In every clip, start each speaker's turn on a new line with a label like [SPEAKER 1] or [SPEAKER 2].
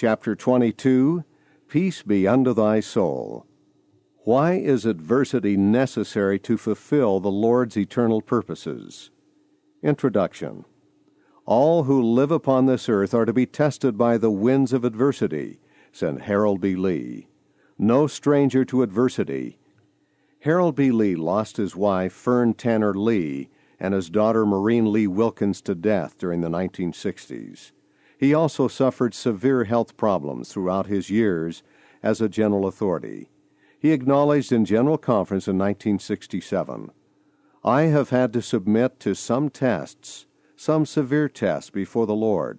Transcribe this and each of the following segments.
[SPEAKER 1] Chapter 22, Peace be unto thy soul. Why is adversity necessary to fulfill the Lord's eternal purposes? Introduction. All who live upon this earth are to be tested by the winds of adversity, said Harold B. Lee. No stranger to adversity. Harold B. Lee lost his wife, Fern Tanner Lee, and his daughter, Maureen Lee Wilkins, to death during the 1960s. He also suffered severe health problems throughout his years as a general authority. He acknowledged in General Conference in 1967, "I have had to submit to some tests, some severe tests before the Lord.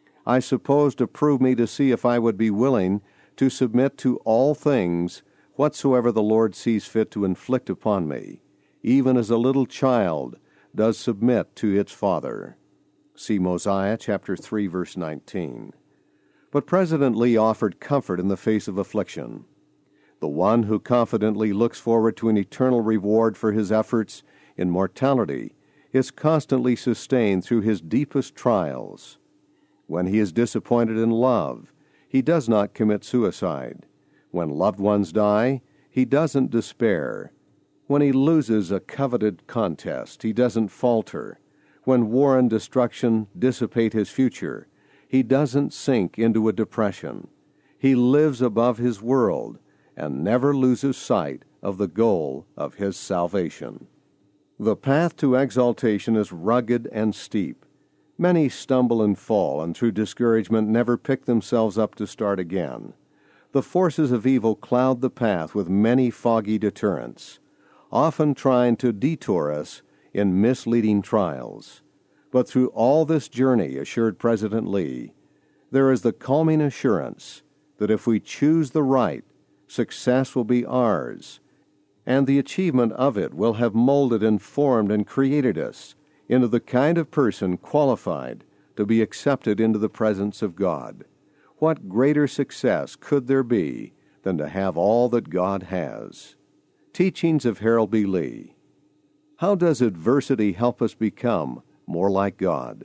[SPEAKER 1] I suppose to prove me to see if I would be willing to submit to all things whatsoever the Lord sees fit to inflict upon me, even as a little child does submit to its father." See Mosiah chapter 3, verse 19. But President Lee offered comfort in the face of affliction. The one who confidently looks forward to an eternal reward for his efforts in mortality is constantly sustained through his deepest trials. When he is disappointed in love, he does not commit suicide. When loved ones die, he doesn't despair. When he loses a coveted contest, he doesn't falter. When war and destruction dissipate his future, he doesn't sink into a depression. He lives above his world and never loses sight of the goal of his salvation. The path to exaltation is rugged and steep. Many stumble and fall, and through discouragement never pick themselves up to start again. The forces of evil cloud the path with many foggy deterrents, often trying to detour us in misleading trials. But through all this journey, assured President Lee, there is the calming assurance that if we choose the right, success will be ours, and the achievement of it will have molded and formed and created us into the kind of person qualified to be accepted into the presence of God. What greater success could there be than to have all that God has? Teachings of Harold B. Lee. How does adversity help us become more like God?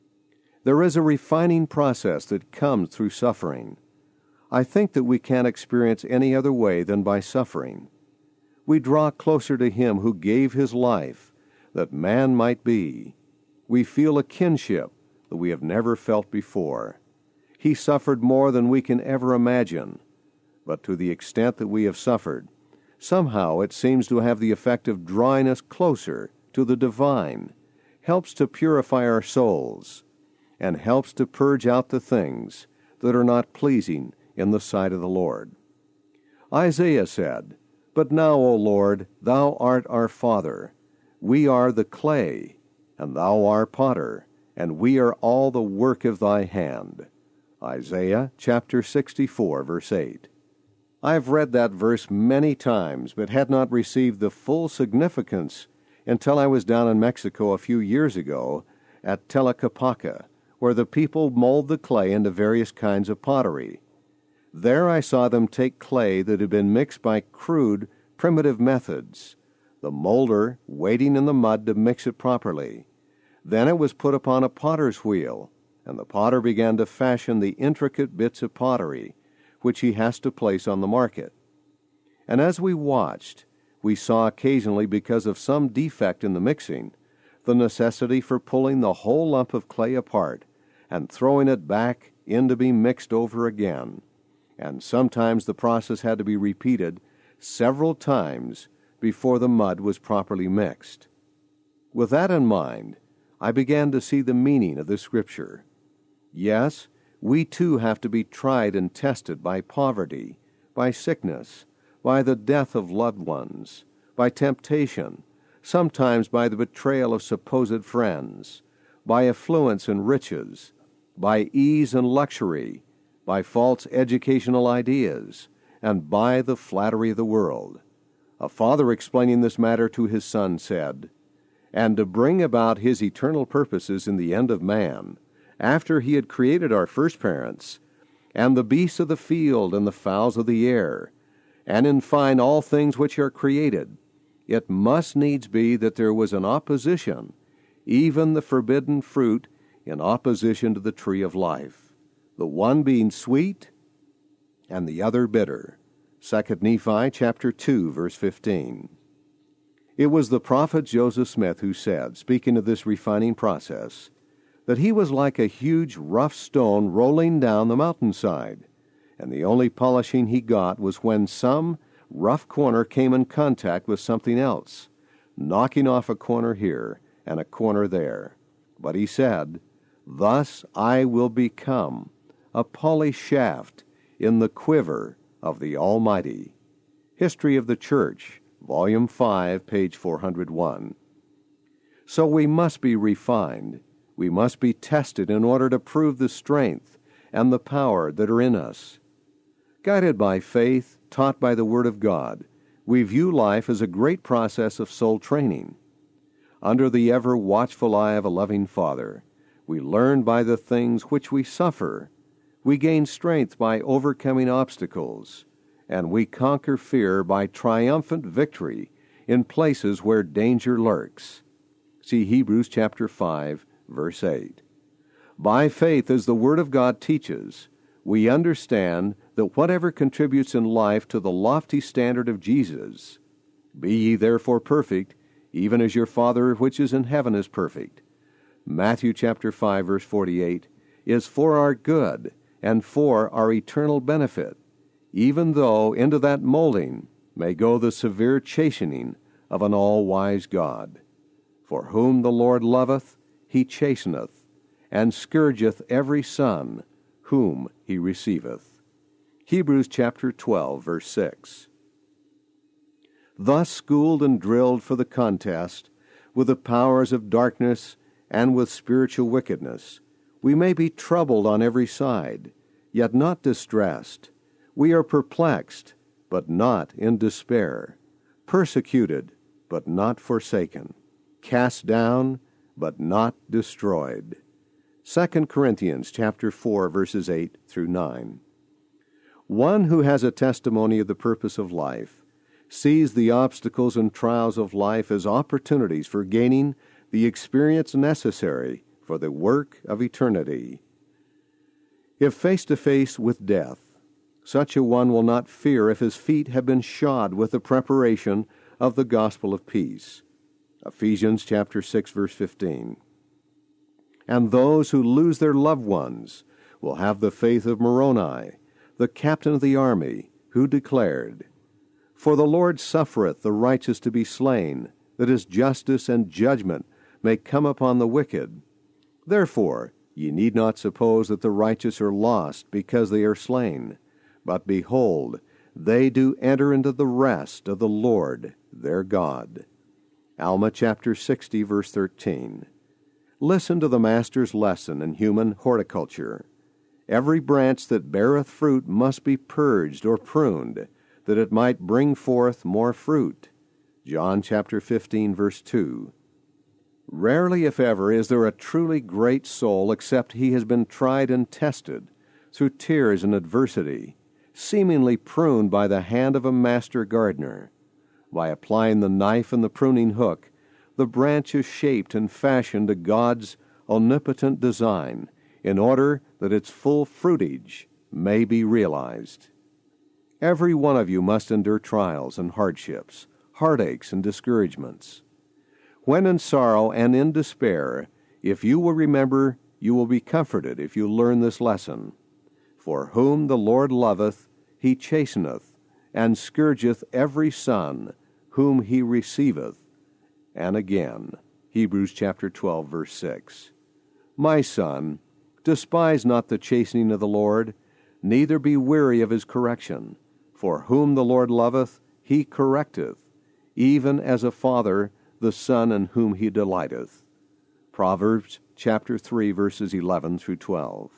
[SPEAKER 1] There is a refining process that comes through suffering. I think that we can't experience any other way than by suffering. We draw closer to Him who gave His life that man might be. We feel a kinship that we have never felt before. He suffered more than we can ever imagine, but to the extent that we have suffered, somehow it seems to have the effect of drawing us closer to the divine, helps to purify our souls, and helps to purge out the things that are not pleasing in the sight of the Lord. Isaiah said, "But now, O Lord, thou art our Father. We are the clay, and thou art potter, and we are all the work of thy hand." Isaiah chapter 64, verse 8. I've read that verse many times, but had not received the full significance until I was down in Mexico a few years ago at Tlaquepaque, where the people mold the clay into various kinds of pottery. There I saw them take clay that had been mixed by crude, primitive methods, the molder waiting in the mud to mix it properly. Then it was put upon a potter's wheel, and the potter began to fashion the intricate bits of pottery, which he has to place on the market. And as we watched, we saw occasionally, because of some defect in the mixing, the necessity for pulling the whole lump of clay apart and throwing it back in to be mixed over again. And sometimes the process had to be repeated several times before the mud was properly mixed. With that in mind, I began to see the meaning of the Scripture. Yes, we too have to be tried and tested by poverty, by sickness, by the death of loved ones, by temptation, sometimes by the betrayal of supposed friends, by affluence and riches, by ease and luxury, by false educational ideas, and by the flattery of the world. A father explaining this matter to his son said, "And to bring about His eternal purposes in the end of man, after He had created our first parents, and the beasts of the field and the fowls of the air, and in fine all things which are created, it must needs be that there was an opposition, even the forbidden fruit in opposition to the tree of life." the one being sweet and the other bitter. 2 Nephi chapter 2, verse 15. It was the prophet Joseph Smith who said, speaking of this refining process, that he was like a huge rough stone rolling down the mountainside, and the only polishing he got was when some rough corner came in contact with something else, knocking off a corner here and a corner there. But he said, "Thus I will become a polished shaft in the quiver of the Almighty." History of the Church, Volume 5, page 401. So we must be refined. We must be tested in order to prove the strength and the power that are in us. Guided by faith, taught by the Word of God, we view life as a great process of soul training. Under the ever-watchful eye of a loving Father, we learn by the things which we suffer. We gain strength by overcoming obstacles, and we conquer fear by triumphant victory in places where danger lurks. See Hebrews chapter 5, verse 8. By faith, as the Word of God teaches, we understand that whatever contributes in life to the lofty standard of Jesus, "Be ye therefore perfect, even as your Father which is in heaven is perfect," Matthew chapter 5, verse 48, is for our good and for our eternal benefit, even though into that molding may go the severe chastening of an all-wise God. For whom the Lord loveth, he chasteneth, and scourgeth every son whom he receiveth. Hebrews chapter 12, verse 6. Thus schooled and drilled for the contest with the powers of darkness and with spiritual wickedness, we may be troubled on every side, yet not distressed. We are perplexed, but not in despair, persecuted, but not forsaken, cast down, but not destroyed. 2 Corinthians chapter 4, verses 8 through 9. One who has a testimony of the purpose of life sees the obstacles and trials of life as opportunities for gaining the experience necessary for the work of eternity. If face to face with death, such a one will not fear if his feet have been shod with the preparation of the gospel of peace. Ephesians chapter 6, verse 15. And those who lose their loved ones will have the faith of Moroni, the captain of the army, who declared, "For the Lord suffereth the righteous to be slain, that his justice and judgment may come upon the wicked. Therefore ye need not suppose that the righteous are lost because they are slain. But behold, they do enter into the rest of the Lord their God." Alma chapter 60, verse 13. Listen to the Master's lesson in human horticulture. Every branch that beareth fruit must be purged or pruned, that it might bring forth more fruit. John chapter 15, verse 2. Rarely, if ever, is there a truly great soul except he has been tried and tested through tears and adversity, seemingly pruned by the hand of a master gardener. By applying the knife and the pruning hook, the branch is shaped and fashioned to God's omnipotent design in order that its full fruitage may be realized. Every one of you must endure trials and hardships, heartaches and discouragements. When in sorrow and in despair, if you will remember, you will be comforted if you learn this lesson. For whom the Lord loveth, he chasteneth, and scourgeth every son whom he receiveth. And again, Hebrews chapter 12, verse 6. My son, despise not the chastening of the Lord, neither be weary of his correction. For whom the Lord loveth, he correcteth, even as a father the son in whom he delighteth. Proverbs chapter 3, verses 11 through 12.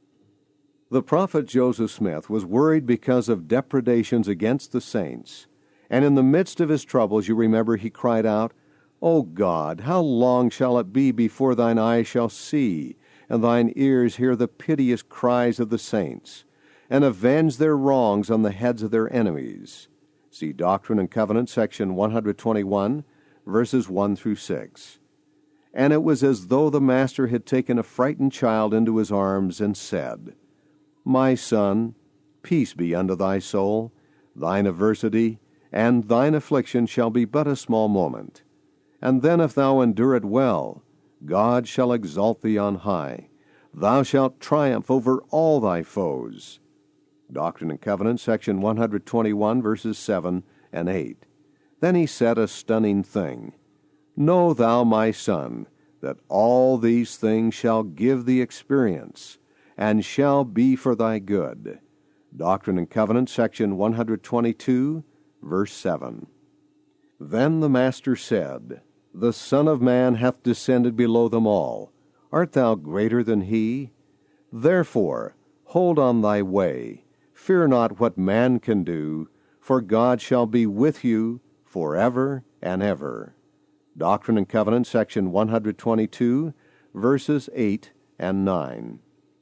[SPEAKER 1] The prophet Joseph Smith was worried because of depredations against the saints, and in the midst of his troubles, you remember, he cried out, O God, how long shall it be before thine eyes shall see, and thine ears hear the piteous cries of the saints, and avenge their wrongs on the heads of their enemies? See Doctrine and Covenants, section 121, verses 1 through 6. And it was as though the Master had taken a frightened child into his arms and said, My son, peace be unto thy soul. Thine adversity and thine affliction shall be but a small moment. And then if thou endure it well, God shall exalt thee on high. Thou shalt triumph over all thy foes. Doctrine and Covenants, section 121, verses 7 and 8. Then he said a stunning thing. Know thou, my son, that all these things shall give thee experience, and shall be for thy good. Doctrine and Covenants, section 122, verse 7. Then the Master said, The Son of Man hath descended below them all. Art thou greater than he? Therefore, hold on thy way. Fear not what man can do, for God shall be with you forever and ever. Doctrine and Covenants, section 122, verses 8 and 9.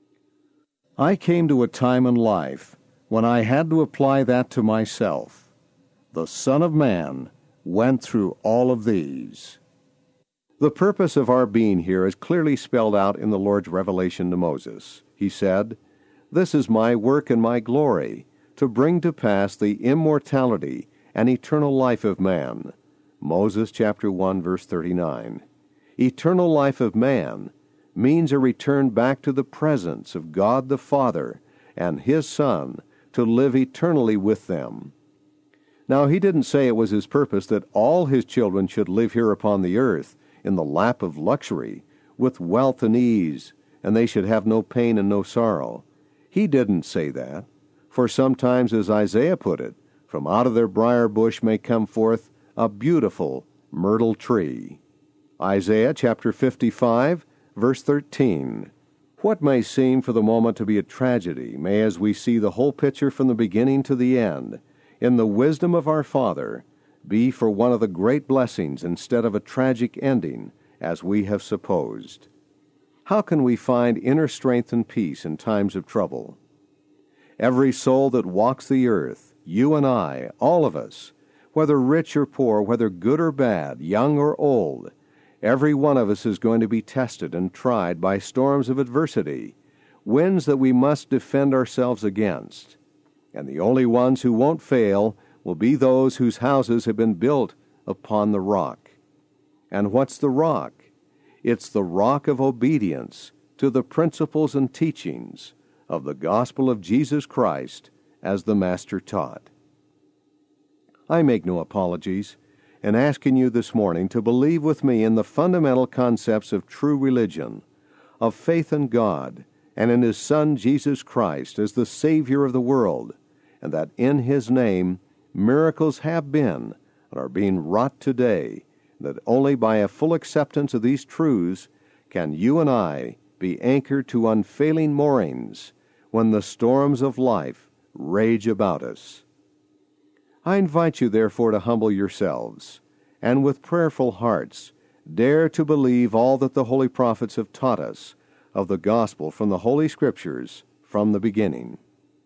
[SPEAKER 1] I came to a time in life when I had to apply that to myself. The Son of Man went through all of these. The purpose of our being here is clearly spelled out in the Lord's revelation to Moses. He said, This is my work and my glory, to bring to pass the immortality and eternal life of man. Moses chapter 1, verse 39. Eternal life of man means a return back to the presence of God the Father and His Son to live eternally with them. Now, He didn't say it was His purpose that all His children should live here upon the earth in the lap of luxury, with wealth and ease, and they should have no pain and no sorrow. He didn't say that, for sometimes, as Isaiah put it, from out of their briar bush may come forth a beautiful myrtle tree. Isaiah chapter 55, verse 13. What may seem for the moment to be a tragedy may, as we see the whole picture from the beginning to the end, in the wisdom of our Father, be for one of the great blessings instead of a tragic ending, as we have supposed. How can we find inner strength and peace in times of trouble? Every soul that walks the earth, you and I, all of us, whether rich or poor, whether good or bad, young or old, every one of us is going to be tested and tried by storms of adversity, winds that we must defend ourselves against. And the only ones who won't fail will be those whose houses have been built upon the rock. And what's the rock? It's the rock of obedience to the principles and teachings of the gospel of Jesus Christ as the Master taught. I make no apologies in asking you this morning to believe with me in the fundamental concepts of true religion, of faith in God and in His Son Jesus Christ as the Savior of the world, and that in His name miracles have been and are being wrought today, that only by a full acceptance of these truths can you and I be anchored to unfailing moorings when the storms of life rage about us. I invite you, therefore, to humble yourselves, and with prayerful hearts dare to believe all that the holy prophets have taught us of the gospel from the Holy Scriptures from the beginning.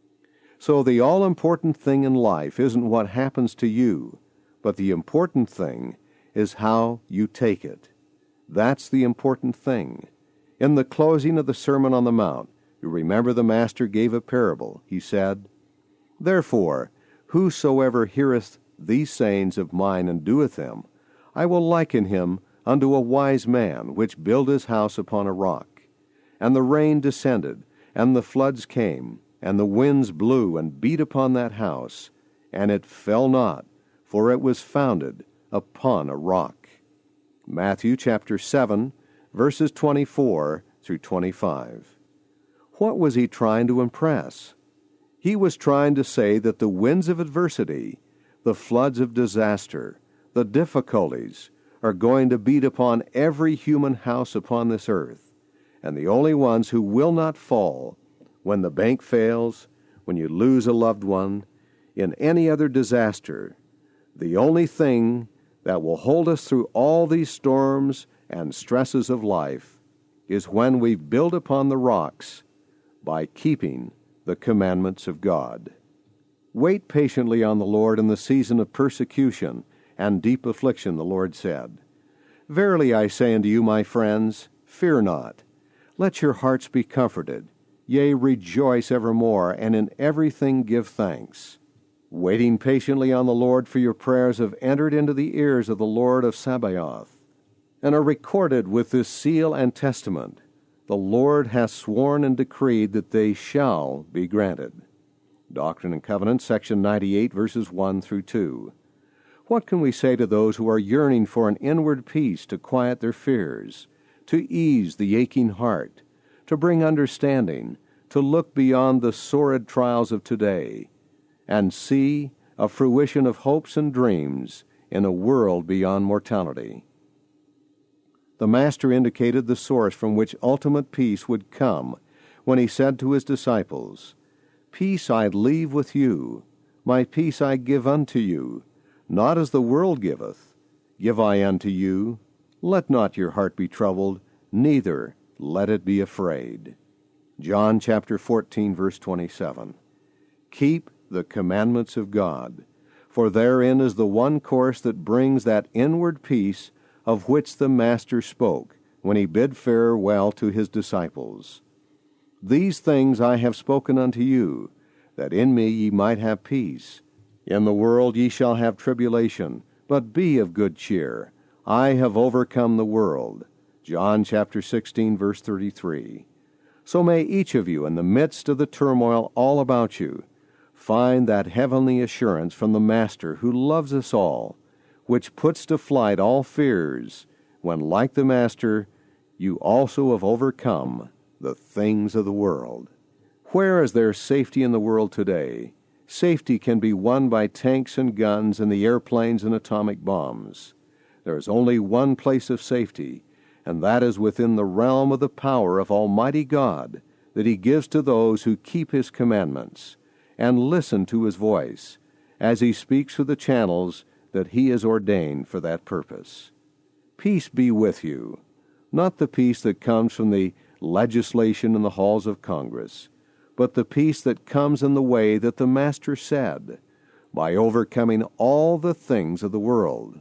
[SPEAKER 1] So the all-important thing in life isn't what happens to you, but the important thing is how you take it. That's the important thing. In the closing of the Sermon on the Mount, you remember the Master gave a parable. He said, Therefore, whosoever heareth these sayings of mine and doeth them, I will liken him unto a wise man which built his house upon a rock. And the rain descended, and the floods came, and the winds blew and beat upon that house, and it fell not, for it was founded upon a rock. Matthew chapter 7, verses 24 through 25. What was he trying to impress? He was trying to say that the winds of adversity, the floods of disaster, the difficulties are going to beat upon every human house upon this earth, and the only ones who will not fall when the bank fails, when you lose a loved one, in any other disaster, the only thing that will hold us through all these storms and stresses of life is when we've built upon the rocks by keeping the commandments of God. Wait patiently on the Lord in the season of persecution and deep affliction, the Lord said. Verily I say unto you, my friends, fear not. Let your hearts be comforted. Yea, rejoice evermore, and in everything give thanks, waiting patiently on the Lord, for your prayers have entered into the ears of the Lord of Sabaoth, and are recorded with this seal and testament. The Lord hath sworn and decreed that they shall be granted. Doctrine and Covenants, section 98, verses 1 through 2. What can we say to those who are yearning for an inward peace to quiet their fears, to ease the aching heart, to bring understanding, to look beyond the sordid trials of today, and see a fruition of hopes and dreams in a world beyond mortality? The Master indicated the source from which ultimate peace would come when he said to his disciples, "Peace I leave with you, my peace I give unto you. Not as the world giveth, give I unto you. Let not your heart be troubled, neither let it be afraid." John chapter 14, verse 27. Keep the commandments of God, for therein is the one course that brings that inward peace of which the Master spoke when he bid farewell to his disciples. "These things I have spoken unto you, that in me ye might have peace. In the world ye shall have tribulation, but be of good cheer. I have overcome the world." John chapter 16, verse 33. So may each of you, in the midst of the turmoil all about you, find that heavenly assurance from the Master who loves us all, which puts to flight all fears, when, like the Master, you also have overcome the things of the world. Where is there safety in the world today? Safety can be won by tanks and guns and the airplanes and atomic bombs. There is only one place of safety, and that is within the realm of the power of Almighty God, that He gives to those who keep His commandments and listen to His voice as He speaks through the channels that He has ordained for that purpose. Peace be with you, not the peace that comes from the legislation in the halls of Congress, but the peace that comes in the way that the Master said, by overcoming all the things of the world.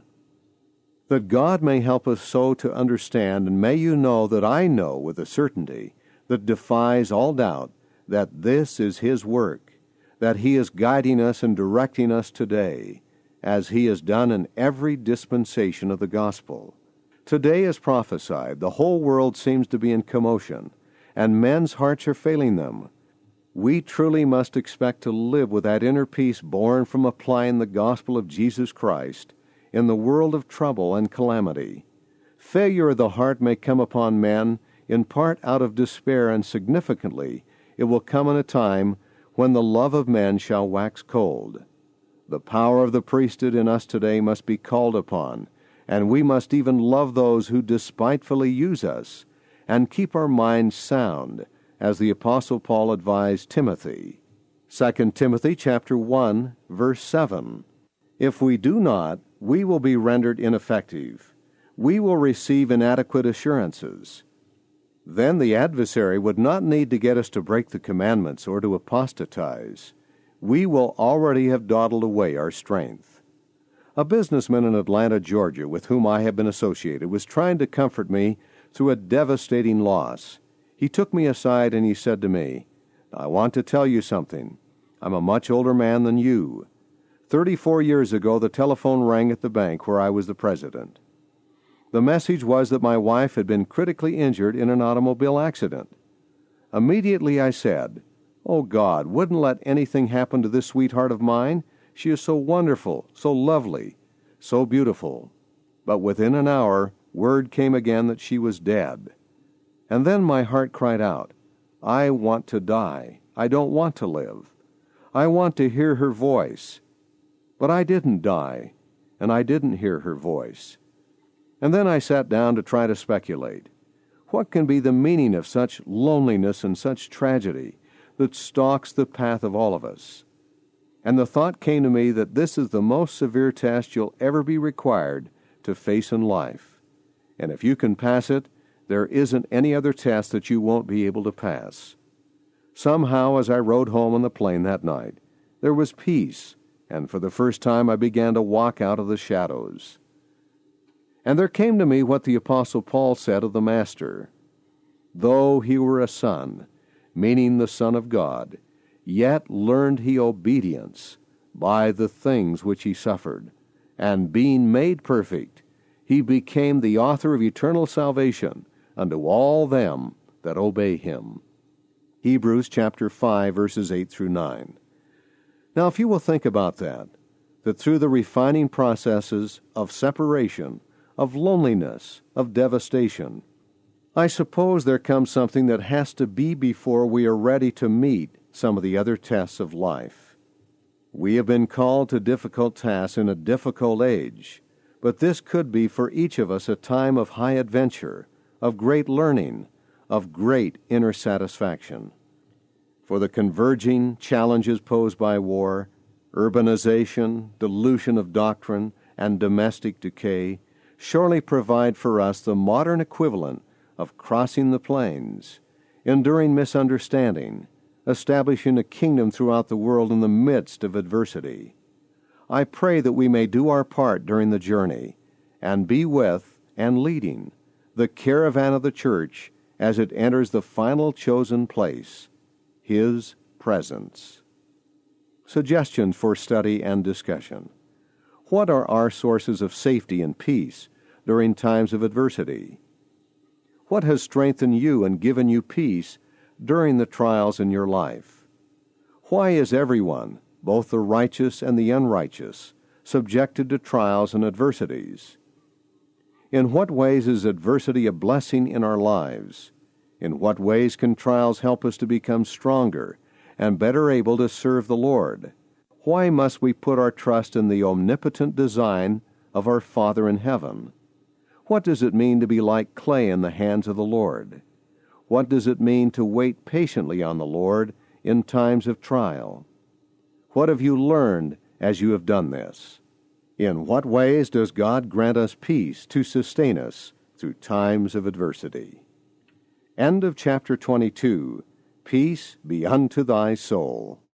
[SPEAKER 1] That God may help us so to understand, and may you know that I know with a certainty that defies all doubt that this is His work, that He is guiding us and directing us today, as He has done in every dispensation of the gospel. Today, as prophesied, the whole world seems to be in commotion, and men's hearts are failing them. We truly must expect to live with that inner peace born from applying the gospel of Jesus Christ in the world of trouble and calamity. Failure of the heart may come upon men, in part out of despair, and significantly, it will come in a time when the love of men shall wax cold. The power of the priesthood in us today must be called upon, and we must even love those who despitefully use us, and keep our minds sound, as the Apostle Paul advised Timothy. 2 Timothy chapter 1, verse 7. If we do not, we will be rendered ineffective. We will receive inadequate assurances. Then the adversary would not need to get us to break the commandments or to apostatize. We will already have dawdled away our strength. A businessman in Atlanta, Georgia, with whom I have been associated, was trying to comfort me through a devastating loss. He took me aside and he said to me, "I want to tell you something. I'm a much older man than you. 34 years ago, the telephone rang at the bank where I was the president. The message was that my wife had been critically injured in an automobile accident. Immediately I said, 'Oh God, wouldn't let anything happen to this sweetheart of mine. She is so wonderful, so lovely, so beautiful.' But within an hour, word came again that she was dead. And then my heart cried out, 'I want to die. I don't want to live. I want to hear her voice.' But I didn't die, and I didn't hear her voice. And then I sat down to try to speculate. What can be the meaning of such loneliness and such tragedy that stalks the path of all of us? And the thought came to me that this is the most severe test you'll ever be required to face in life. And if you can pass it, there isn't any other test that you won't be able to pass. Somehow, as I rode home on the plane that night, there was peace, and for the first time I began to walk out of the shadows. And there came to me what the Apostle Paul said of the Master. Though he were a son, meaning the Son of God, yet learned he obedience by the things which he suffered, and being made perfect, he became the author of eternal salvation unto all them that obey him. Hebrews chapter 5, verses 8 through 9. Now, if you will think about that through the refining processes of separation, of loneliness, of devastation, I suppose there comes something that has to be before we are ready to meet some of the other tests of life. We have been called to difficult tasks in a difficult age, but this could be for each of us a time of high adventure, of great learning, of great inner satisfaction. For the converging challenges posed by war, urbanization, dilution of doctrine, and domestic decay surely provide for us the modern equivalent of crossing the plains, enduring misunderstanding, establishing a kingdom throughout the world in the midst of adversity. I pray that we may do our part during the journey, and be with and leading the caravan of the church as it enters the final chosen place, His presence. Suggestions for study and discussion. What are our sources of safety and peace during times of adversity? What has strengthened you and given you peace during the trials in your life? Why is everyone, both the righteous and the unrighteous, subjected to trials and adversities? In what ways is adversity a blessing in our lives? In what ways can trials help us to become stronger and better able to serve the Lord? Why must we put our trust in the omnipotent design of our Father in heaven? What does it mean to be like clay in the hands of the Lord? What does it mean to wait patiently on the Lord in times of trial? What have you learned as you have done this? In what ways does God grant us peace to sustain us through times of adversity? End of chapter 22. Peace be unto thy soul.